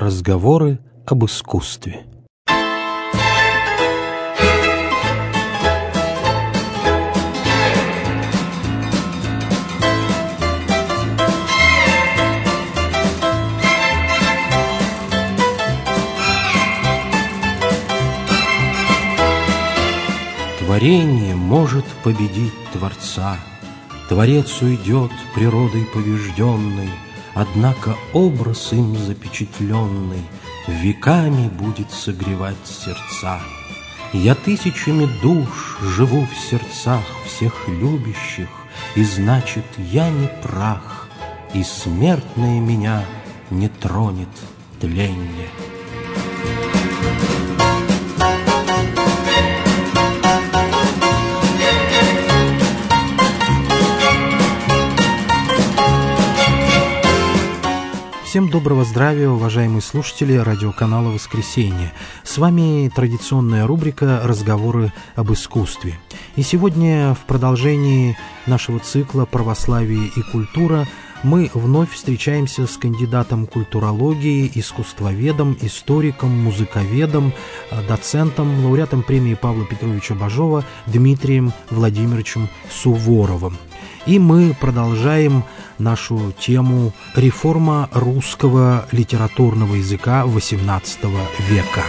Разговоры об искусстве. Творение может победить Творца, Творец уйдет природой побежденной, однако образ им запечатленный веками будет согревать сердца. Я тысячами душ живу в сердцах всех любящих, и значит, я не прах, и смертное меня не тронет тленье. Всем доброго здравия, уважаемые слушатели радиоканала «Воскресенье». С вами традиционная рубрика «Разговоры об искусстве». И сегодня в продолжении нашего цикла «Православие и культура» мы вновь встречаемся с кандидатом культурологии, искусствоведом, историком, музыковедом, доцентом, лауреатом премии Павла Петровича Бажова Дмитрием Владимировичем Суворовым. И мы продолжаем нашу тему «Реформа русского литературного языка XVIII века».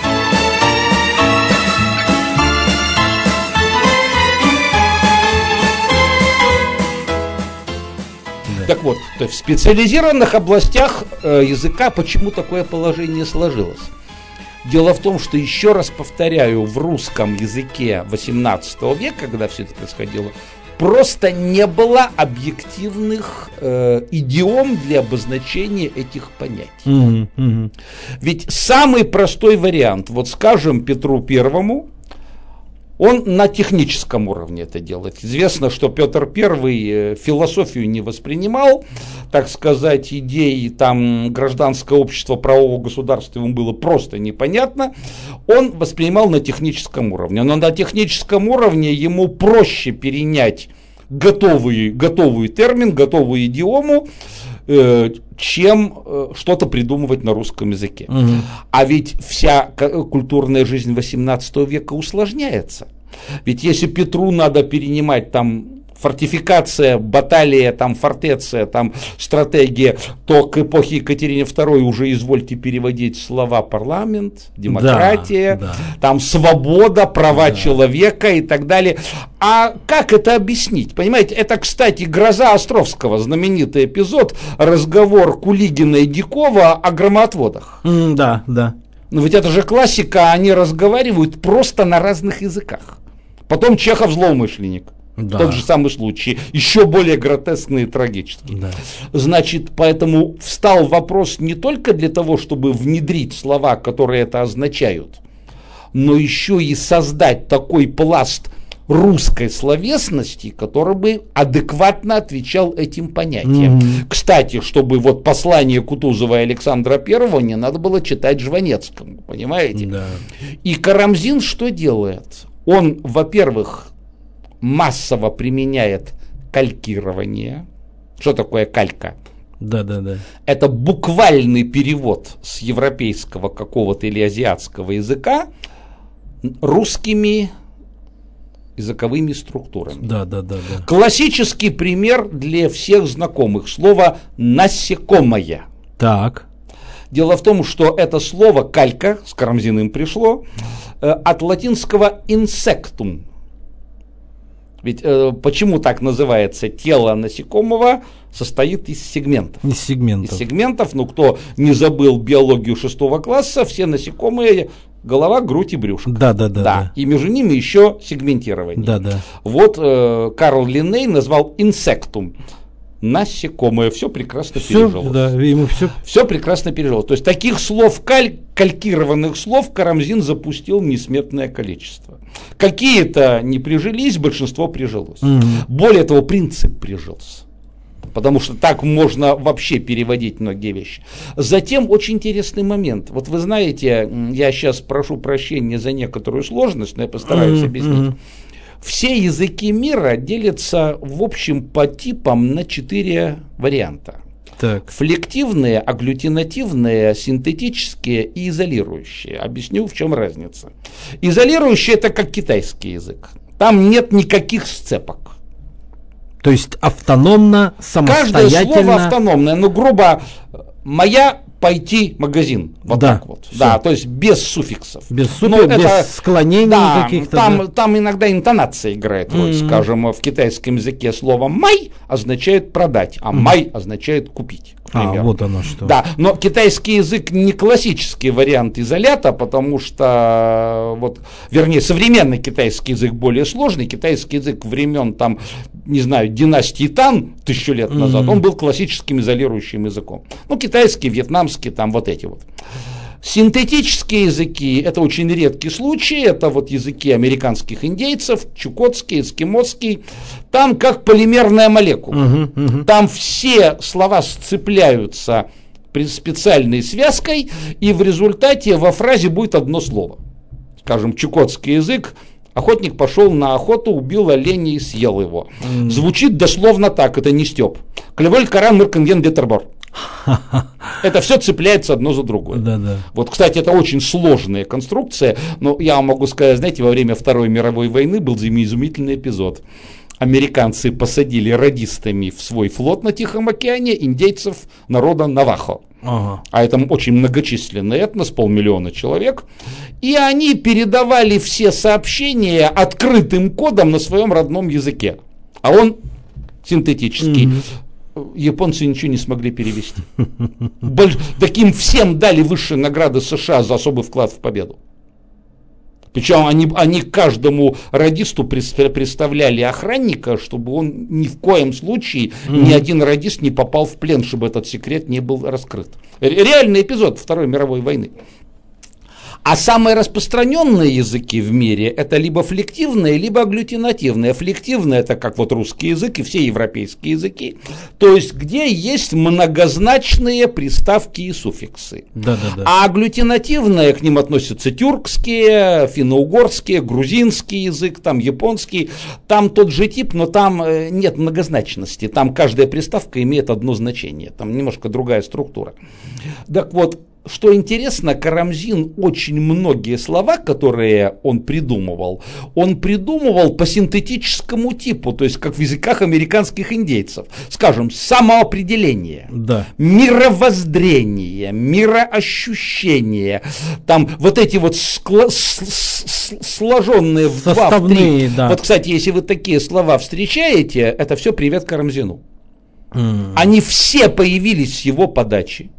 Так вот, в специализированных областях языка почему такое положение сложилось? Дело в том, что, еще раз повторяю, в русском языке XVIII века, когда все это происходило, просто не было объективных идиом для обозначения этих понятий. Ведь самый простой вариант, вот скажем Петру Первому, он на техническом уровне это делает. Известно, что Петр I философию не воспринимал, так сказать, идеи там гражданского общества, правового государства ему было просто непонятно. Он воспринимал на техническом уровне. Но на техническом уровне ему проще перенять готовый термин, готовую идиому, чем что-то придумывать на русском языке. А ведь вся культурная жизнь XVIII века усложняется. Ведь если Петру надо перенимать там фортификация, баталия, там фортеция, там стратегия, то к эпохе Екатерины II уже извольте переводить слова парламент, демократия, там свобода, права человека и так далее. А как это объяснить? Понимаете, это, кстати, «Гроза» Островского, знаменитый эпизод, разговор Кулигина и Дикова о громоотводах. Да. Но ведь это же классика, они разговаривают просто на разных языках. Потом Чехов злоумышленник. Да. Тот же самый случай, еще более гротескный и трагический. Да. Значит, поэтому встал вопрос не только для того, чтобы внедрить слова, которые это означают, но еще и создать такой пласт русской словесности, который бы адекватно отвечал этим понятиям. Кстати, чтобы вот послание Кутузова и Александра I не надо было читать Жванецкому, понимаете? Да. И Карамзин что делает? Он, во-первых, массово применяет калькирование. Что такое калька? Да. Это буквальный перевод с европейского какого-то или азиатского языка русскими языковыми структурами. Да. Классический пример для всех знакомых. Слово «насекомое». Так. Дело в том, что это слово «калька», с Карамзиным пришло, от латинского «insectum». Ведь почему так называется? Тело насекомого состоит из сегментов. Из сегментов, ну кто не забыл биологию 6 класса, все насекомые — голова, грудь и брюшко. Да. И между ними еще сегментирование. Да. Вот Карл Линней назвал «insectum». Насекомое, все прекрасно пережилось. Да, ему все прекрасно пережилось. То есть таких слов, калькированных слов Карамзин запустил несметное количество. Какие-то не прижились, большинство прижилось. Более того, принцип прижился. Потому что так можно вообще переводить многие вещи. Затем очень интересный момент. Вот вы знаете, я сейчас прошу прощения за некоторую сложность, но я постараюсь объяснить. Все языки мира делятся, в общем, по типам на 4 варианта. Так. Флективные, агглютинативные, синтетические и изолирующие. Объясню, в чем разница. Изолирующие — это как китайский язык. Там нет никаких сцепок. То есть автономно, самостоятельно. Каждое слово автономное. Ну, грубо, моя пойти в магазин. Вот да, так вот. Да, то есть без суффиксов. Без суффиксов, без склонений да, каких-то. Там иногда интонация играет роль. Скажем, в китайском языке слово «май» означает продать, а «май» означает купить. Вот оно что. Да, но китайский язык не классический вариант изолята, потому что, вернее, современный китайский язык более сложный. Китайский язык времен, там, не знаю, династии Тан 1000 лет назад, он был классическим изолирующим языком. Ну, китайский, вьетнамский, там вот эти вот. Синтетические языки — это очень редкий случай, это вот языки американских индейцев, чукотский, эскимосский, там как полимерная молекула, там все слова сцепляются специальной связкой, и в результате во фразе будет одно слово. Скажем, чукотский язык: охотник пошел на охоту, убил оленя и съел его. Звучит дословно так, это не стёб. Клеволь, Каран, Мырканген, Гетербор. Это все цепляется одно за другое. Да. Вот, кстати, это очень сложная конструкция, но я вам могу сказать, знаете, во время Второй мировой войны был изумительный эпизод. Американцы посадили радистами в свой флот на Тихом океане индейцев народа Навахо. А это очень многочисленный этнос, 500 000 человек. И они передавали все сообщения открытым кодом на своем родном языке. А он синтетический. Японцы ничего не смогли перевести. Таким всем дали высшие награды США за особый вклад в победу. Причем они каждому радисту представляли охранника, чтобы он ни в коем случае, ни один радист не попал в плен, чтобы этот секрет не был раскрыт. Реальный эпизод Второй мировой войны. А самые распространенные языки в мире — это либо флективные, либо агглютинативные. Флективные — это как вот русский язык и все европейские языки, то есть где есть многозначные приставки и суффиксы. Да. А агглютинативные, к ним относятся тюркские, финно-угорские, грузинский язык, там японский, там тот же тип, но там нет многозначности, там каждая приставка имеет одно значение, там немножко другая структура. Так вот, что интересно, Карамзин очень многие слова, которые он придумывал по синтетическому типу, то есть как в языках американских индейцев. Скажем, самоопределение, мировоззрение, мироощущение, там вот эти вот сложенные в два, в три. Да. Вот, кстати, если вы такие слова встречаете, это все привет Карамзину. Они все появились с его подачи.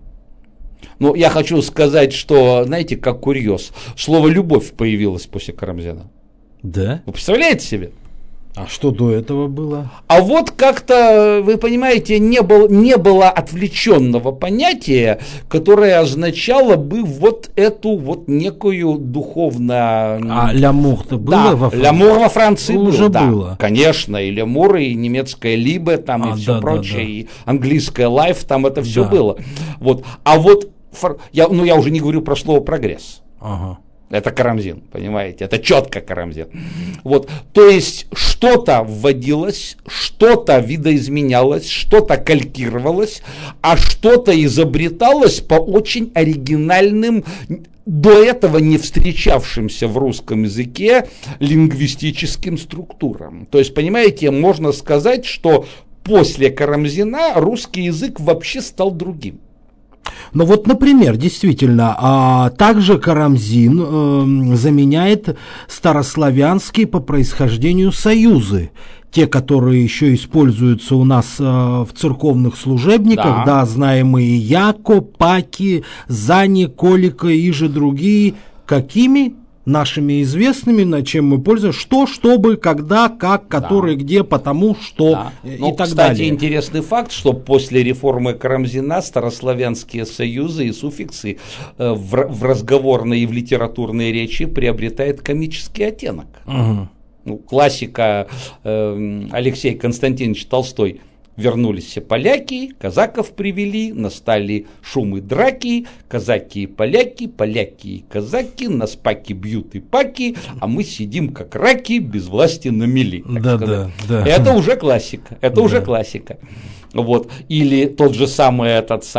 Но я хочу сказать, что, знаете, как курьез, слово «любовь» появилось после Карамзина. Да? Вы представляете себе? А что до этого было? А вот как-то, вы понимаете, не было отвлеченного понятия, которое означало бы вот эту вот некую духовно... А лямур-то было во Франции? Лямур во Франции уже был, было. Конечно, и лямур, и немецкая либе, там, и все прочее, и английская лайф, там это все было. Вот. А вот, я уже не говорю про слово «прогресс». Это Карамзин, понимаете, это четко Карамзин. Вот, то есть что-то вводилось, что-то видоизменялось, что-то калькировалось, а что-то изобреталось по очень оригинальным, до этого не встречавшимся в русском языке лингвистическим структурам. То есть, понимаете, можно сказать, что после Карамзина русский язык вообще стал другим. Ну вот, например, действительно, также Карамзин заменяет старославянские по происхождению союзы. Те, которые еще используются у нас в церковных служебниках, да, знаемые Яко, Паки, Зани, Колика и же другие. Какими? Нашими известными, над чем мы пользуемся, что, чтобы, когда, как, который, где, потому, что и так кстати, далее. интересный факт, что после реформы Карамзина старославянские союзы и суффиксы в разговорной и в литературной речи приобретают комический оттенок. Классика Алексей Константинович Толстой Вернулись все поляки, казаков привели, настали шумы драки, казаки и поляки, поляки и казаки, нас паки бьют и паки, а мы сидим как раки, без власти на мели. Да. Это уже классика, уже классика. Вот. Или тот же самый,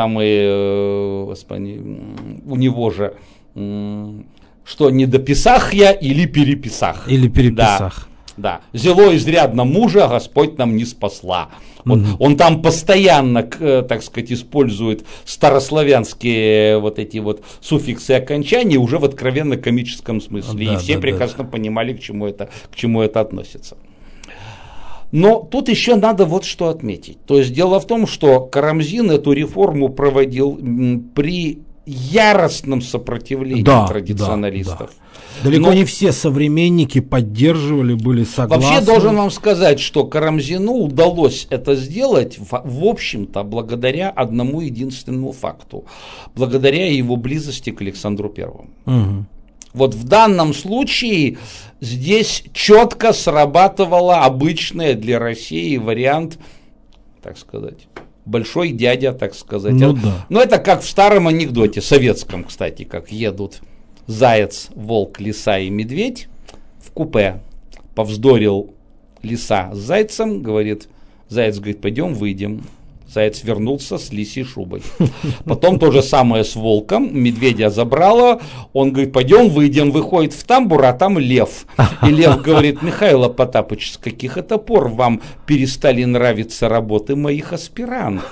господи, у него же, что не дописах я или переписах. Или переписах. Да. Зело изрядно мужа, Господь нам не спасла. Вот, он там постоянно, так сказать, использует старославянские вот эти вот суффиксы и окончания уже в откровенно комическом смысле. И все прекрасно понимали, к чему это относится. Но тут еще надо вот что отметить. То есть дело в том, что Карамзин эту реформу проводил при яростном сопротивлении традиционалистов. Далеко не все современники поддерживали, были согласны. Вообще должен вам сказать, что Карамзину удалось это сделать, в общем-то, благодаря одному единственному факту. Благодаря его близости к Александру Первому. Угу. Вот в данном случае здесь четко срабатывала обычная для России вариант, так сказать, большой дядя, так сказать. Но это как в старом анекдоте, советском, кстати, как едут заяц, волк, лиса и медведь в купе. Повздорил лиса с зайцем, заяц говорит, пойдем выйдем. Заяц вернулся с лисьей шубой. Потом то же самое с волком. Медведя забрало. Он говорит, пойдем выйдем. Выходит в тамбур, а там лев. И лев говорит, Михаил Потапыч, с каких это пор вам перестали нравиться работы моих аспирантов?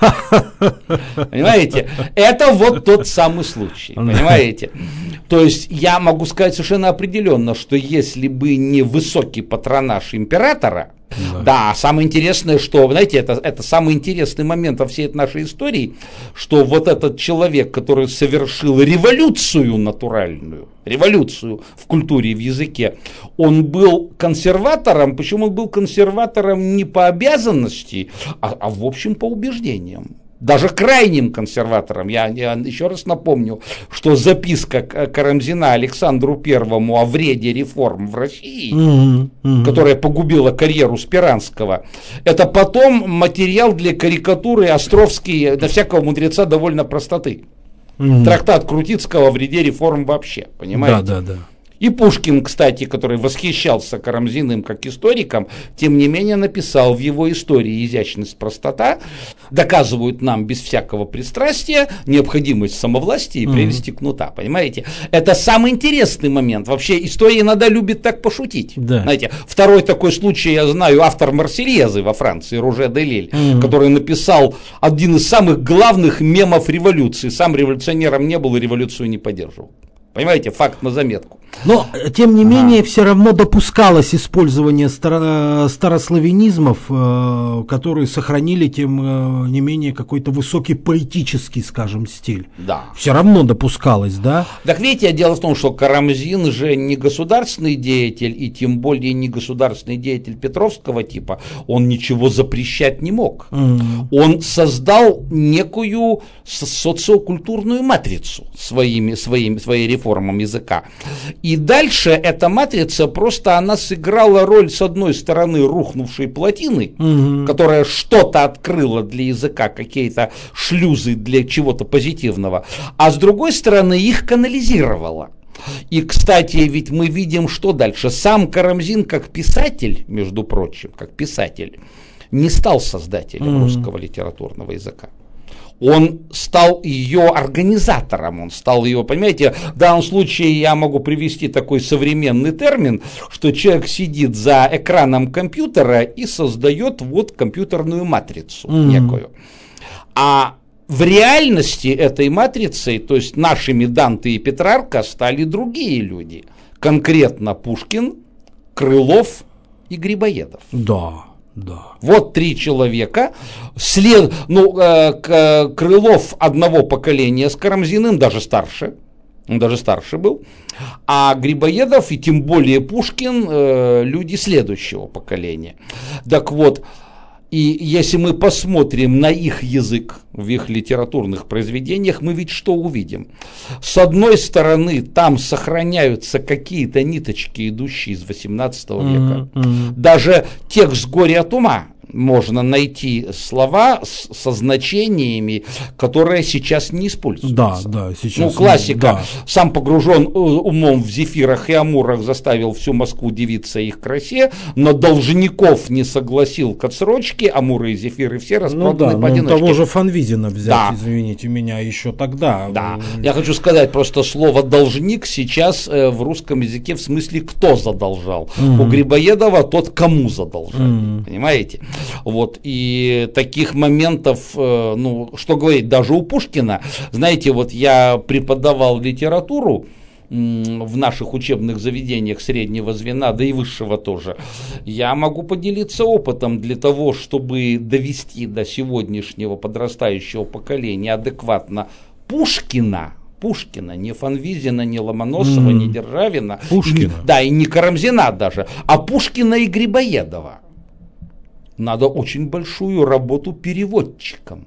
Понимаете? Это вот тот самый случай. Понимаете? То есть я могу сказать совершенно определенно, что если бы не высокий патронаж императора, да, самое интересное, что, знаете, это самый интересный момент во всей этой нашей истории, что вот этот человек, который совершил революцию натуральную, революцию в культуре и в языке, он был консерватором, почему он был консерватором не по обязанности, а в общем по убеждениям. Даже крайним консерватором, я еще раз напомню, что записка Карамзина Александру Первому о вреде реформ в России, которая погубила карьеру Спиранского, это потом материал для карикатуры Островский, для всякого мудреца довольно простоты. Трактат Крутицкого о вреде реформ вообще, понимаете? Да. И Пушкин, кстати, который восхищался Карамзиным как историком, тем не менее написал в его истории «Изящность, простота», доказывают нам без всякого пристрастия необходимость самовластия и прелести кнута, понимаете? Это самый интересный момент. Вообще история иногда любит так пошутить. Да. Знаете, второй такой случай, я знаю, автор «Марсельезы» во Франции, Роже де Лиль, который написал один из самых главных мемов революции. Сам революционером не был и революцию не поддерживал. Понимаете, факт на заметку. Но, тем не менее, все равно допускалось использование старославянизмов, которые сохранили, тем не менее, какой-то высокий поэтический, скажем, стиль. Да. Все равно допускалось, да? Так видите, дело в том, что Карамзин же не государственный деятель, и тем более не государственный деятель петровского типа, он ничего запрещать не мог. Он создал некую социокультурную матрицу своей реформам языка. И дальше эта матрица просто она сыграла роль, с одной стороны, рухнувшей плотины, которая что-то открыла для языка, какие-то шлюзы для чего-то позитивного, а с другой стороны их канализировала. И, кстати, ведь мы видим, что дальше. Сам Карамзин как писатель, между прочим, как писатель, не стал создателем русского литературного языка. Он стал ее организатором, он стал ее, понимаете, в данном случае я могу привести такой современный термин, что человек сидит за экраном компьютера и создает вот компьютерную матрицу некую. А в реальности этой матрицей, то есть нашими Данте и Петрарка, стали другие люди, конкретно Пушкин, Крылов и Грибоедов. Да. Вот три человека. Крылов одного поколения с Карамзиным, даже старше. Он даже старше был. А Грибоедов и тем более Пушкин люди следующего поколения. Так вот, и если мы посмотрим на их язык в их литературных произведениях, мы ведь что увидим? С одной стороны, там сохраняются какие-то ниточки, идущие из XVIII века. Даже текст «Горе от ума» можно найти слова со значениями, которые сейчас не используются. Да, сейчас. Ну, классика. Сам погружен умом в зефирах и амурах, заставил всю Москву дивиться их красе, но должников не согласил к отсрочке, амуры и зефиры все распроданы поодиночке. Того же Фанвизина взять, извините меня, еще тогда. Да, я хочу сказать, просто слово «должник» сейчас в русском языке в смысле «кто задолжал». У Грибоедова тот, кому задолжал. Понимаете? Вот, и таких моментов, ну, что говорить, даже у Пушкина, знаете, вот я преподавал литературу в наших учебных заведениях среднего звена, да и высшего тоже, я могу поделиться опытом для того, чтобы довести до сегодняшнего подрастающего поколения адекватно Пушкина, не Фанвизина, не Ломоносова, не Державина, и не Карамзина даже, а Пушкина и Грибоедова. Надо очень большую работу переводчикам.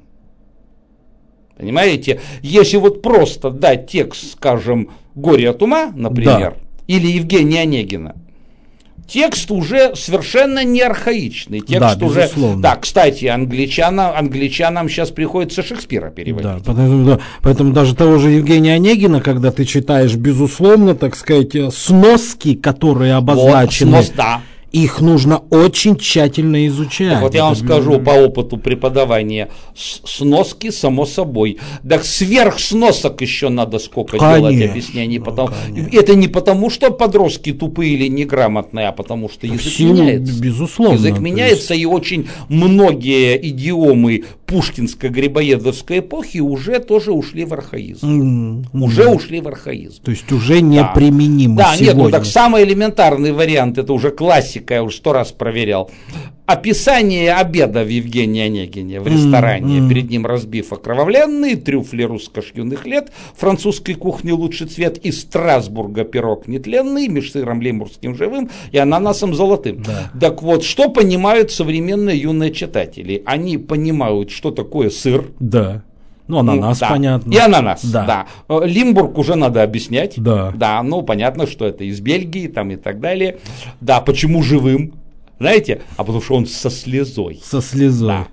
Понимаете, если вот просто дать текст, скажем, «Горе от ума», например, или Евгения Онегина, текст уже совершенно не архаичный. Текст уже. Да, кстати, англичанам сейчас приходится Шекспира переводить. Да, поэтому даже того же Евгения Онегина, когда ты читаешь, безусловно, так сказать, сноски, которые обозначены. Вот, их нужно очень тщательно изучать. Так вот я вам скажу по опыту преподавания, сноски само собой. Так сверх сносок еще надо сколько делать объяснений. Это не потому, что подростки тупые или неграмотные, а потому что язык меняется. Безусловно. Язык меняется, и очень многие идиомы пушкинско-грибоедовской эпохи уже тоже ушли в архаизм. Уже ушли в архаизм. То есть уже неприменимы сегодня. Нет, ну так самый элементарный вариант, это уже классика, я уже 100 раз проверял. Описание обеда в Евгении Онегине в ресторане, перед ним разбив окровавленные, трюфли русско-шкюрных лет, французской кухни лучший цвет, из Страсбурга пирог нетленный, меж сыром леймурским живым и ананасом золотым. Так вот, что понимают современные юные читатели? Они понимают, что такое сыр. Ну, ананас, понятно. И ананас, да. Лимбург уже надо объяснять. Да, ну, понятно, что это из Бельгии там и так далее. Да, почему живым? Знаете? А потому что он со слезой. Со слезой. Да.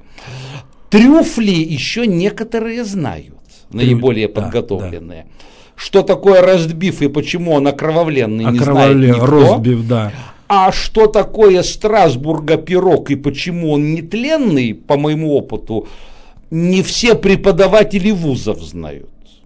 Трюфли еще некоторые знают, наиболее подготовленные. Что такое ростбиф и почему он окровавленный, не знает никто. Ростбиф, да. А что такое Страсбурга пирог и почему он нетленный, по моему опыту, не все преподаватели вузов знают.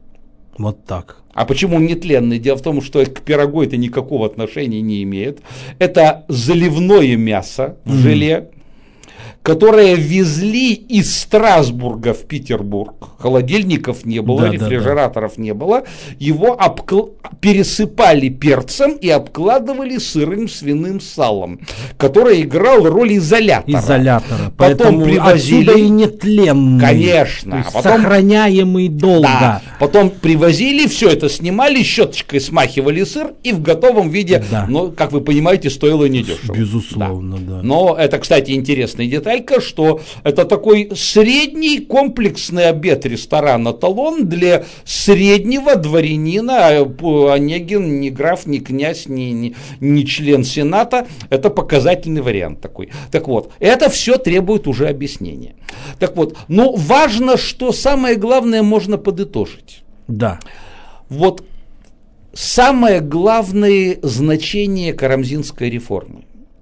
Вот так. А почему он нетленный? Дело в том, что к пирогу это никакого отношения не имеет. Это заливное мясо в желе, которое везли из Страсбурга в Петербург. Холодильников не было, рефрижераторов не было. Его пересыпали перцем и обкладывали сырым свиным салом, который играл роль изолятора. Потом привозили... Отсюда и нетленный. Конечно. Потом... Сохраняемый долго. Да. Потом привозили, все это снимали, щеточкой смахивали сыр и в готовом виде, ну, как вы понимаете, стоило недешево. Безусловно, да. Но это, кстати, интересная деталь, что это такой средний комплексный обед ресторана «Талон» для среднего дворянина. Онегин не граф, не князь, не член Сената. Это показательный вариант такой. Так вот, это все требует уже объяснения. Так вот, ну важно, что самое главное можно подытожить. Да. Вот самое главное значение Карамзинской реформы.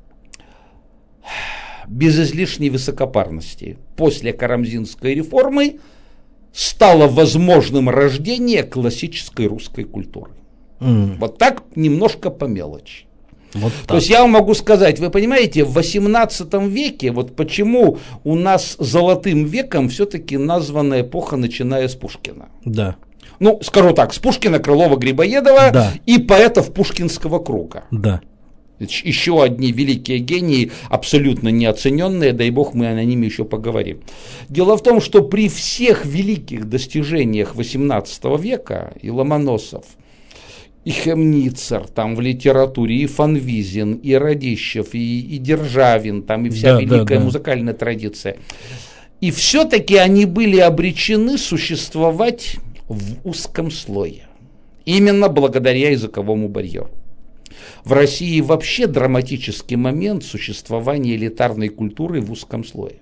Без излишней высокопарности после Карамзинской реформы стало возможным рождение классической русской культуры. Вот так немножко по мелочи. Вот То есть я вам могу сказать, вы понимаете, в 18 веке, вот почему у нас золотым веком все-таки названа эпоха, начиная с Пушкина. Да. Ну, скажу так, с Пушкина, Крылова, Грибоедова и поэтов Пушкинского круга. Да. Еще одни великие гении, абсолютно неоцененные, дай бог мы о ними еще поговорим. Дело в том, что при всех великих достижениях XVIII века и Ломоносов, и Хемницер там в литературе, и Фанвизин, и Радищев, и Державин, там и вся великая музыкальная традиция, и все-таки они были обречены существовать в узком слое, именно благодаря языковому барьеру. В России вообще драматический момент существования элитарной культуры в узком слое.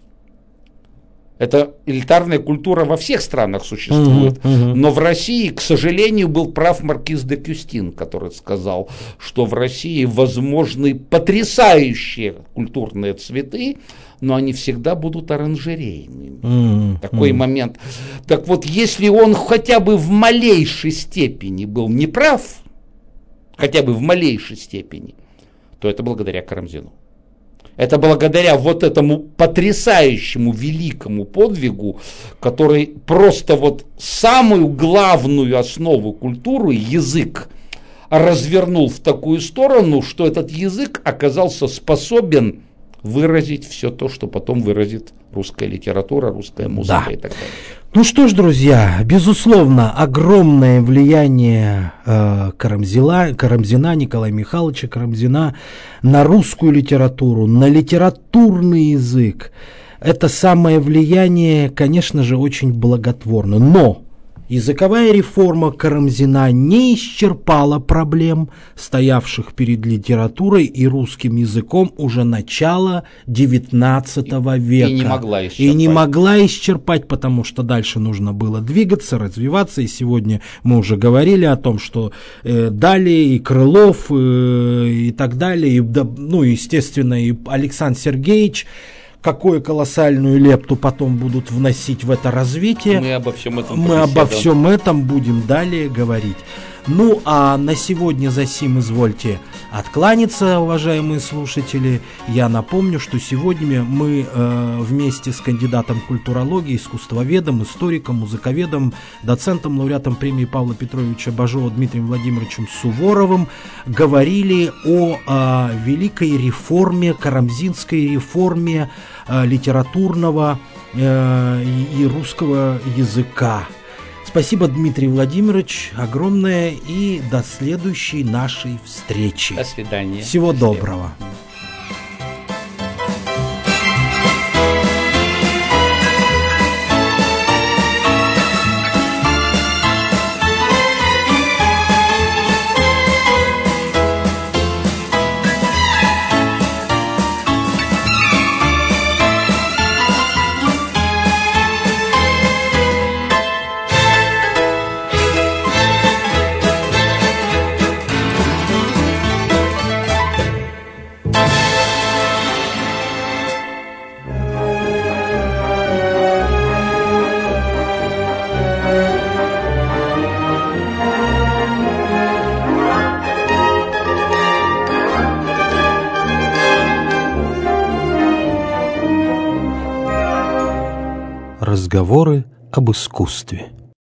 Это элитарная культура во всех странах существует, но в России, к сожалению, был прав маркиз де Кюстин, который сказал, что в России возможны потрясающие культурные цветы, но они всегда будут оранжерейными. Такой момент. Так вот, если он хотя бы в малейшей степени был неправ, хотя бы в малейшей степени, то это благодаря Карамзину. Это благодаря вот этому потрясающему великому подвигу, который просто вот самую главную основу культуры, язык, развернул в такую сторону, что этот язык оказался способен выразить все то, что потом выразит русская литература, русская музыка и так далее. Ну что ж, друзья, безусловно, огромное влияние Карамзина, Николая Михайловича Карамзина на русскую литературу, на литературный язык. Это самое влияние, конечно же, очень благотворно. Но языковая реформа Карамзина не исчерпала проблем, стоявших перед литературой и русским языком уже начала XIX века. И не могла исчерпать, потому что дальше нужно было двигаться, развиваться. И сегодня мы уже говорили о том, что далее и Крылов, и так далее, естественно, и Александр Сергеевич, какую колоссальную лепту потом будут вносить в это развитие. Мы обо всем этом будем далее говорить. Ну, а на сегодня за сим извольте откланяться, уважаемые слушатели. Я напомню, что сегодня мы вместе с кандидатом культурологии, искусствоведом, историком, музыковедом, доцентом, лауреатом премии Павла Петровича Бажова Дмитрием Владимировичем Суворовым говорили о великой реформе, карамзинской реформе литературного и русского языка. Спасибо, Дмитрий Владимирович, огромное, и до следующей нашей встречи. До свидания. Всего доброго. Разговоры об искусстве.